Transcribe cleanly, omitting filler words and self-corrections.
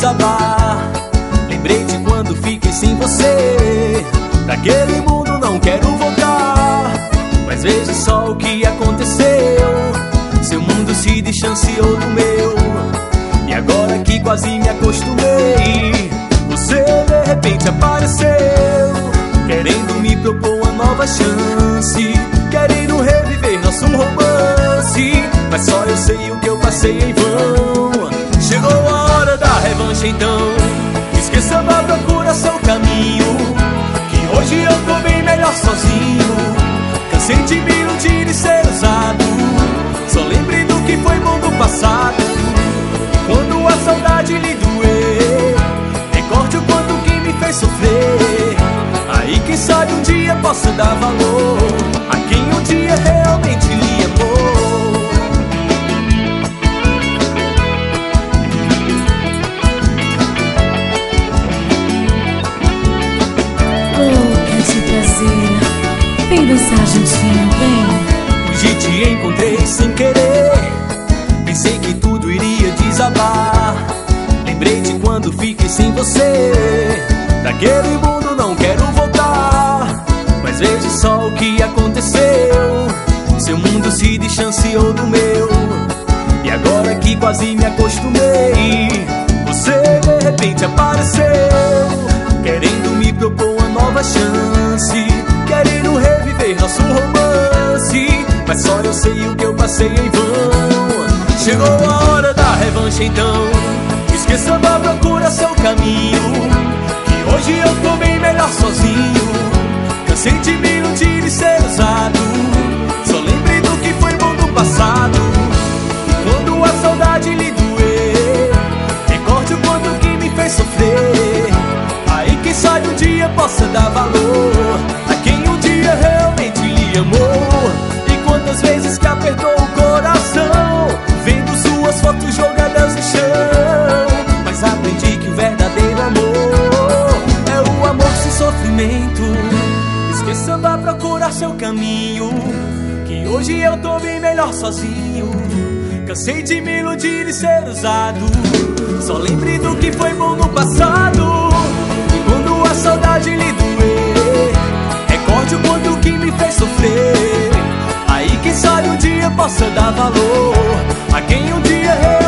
desabar. Lembrei de quando fiquei sem você. Daquele mundo não quero voltar. Mas veja só o que aconteceu. Seu mundo se distanciou do meu. E agora que quase me acostumei, você de repente apareceu, querendo me propor uma nova chance, querendo reviver nosso romance. Mas só eu sei o que eu passei em vão. Chegou a hora da revanche então. Esqueça, vá, procura seu caminho, que hoje eu tô bem melhor sozinho. Cansei de me iludir e ser usado. Só lembre do que foi bom do passado. E quando a saudade lhe doer, recorde o quanto que me fez sofrer. Aí quem sabe um dia possa dar valor a quem um dia realmente lhe amou. Quero te trazer. Vem dançar juntinho, vem. Hoje te encontrei sem querer. Pensei que tudo iria desabar. Lembrei de quando fiquei sem você. Daquele mundo não quero voltar. Mas veja só o que aconteceu. Seu mundo se distanciou do meu. E agora que quase me acostumei, você de repente apareceu, querendo me propor uma nova chance, querendo reviver nosso romance. Mas só eu sei o que eu passei em vão. Chegou a hora da revanche então. Esqueça, vá, procura seu caminho, que hoje eu tô bem melhor sozinho. Cansei de me iludir e ser usado. Só lembre do que foi bom do passado. E quando a saudade lhe doer, recorde o quanto que me fez sofrer. Aí quem sabe um dia possa dar valor a quem um dia realmente lhe amou. E quantas vezes que apertou o coração, vendo suas fotos jogadas no chão. Mas aprendi que o verdadeiro amor é o amor sem sofrimento. Esqueça, vá procurar seu caminho, que hoje eu tô bem melhor sozinho. Cansei de me iludir e ser usado. Só lembre do que foi bom no passado. E quando a saudade lhe doer, recorde o quanto que me fez sofrer. Aí quem sabe um dia possa dar valor a quem um dia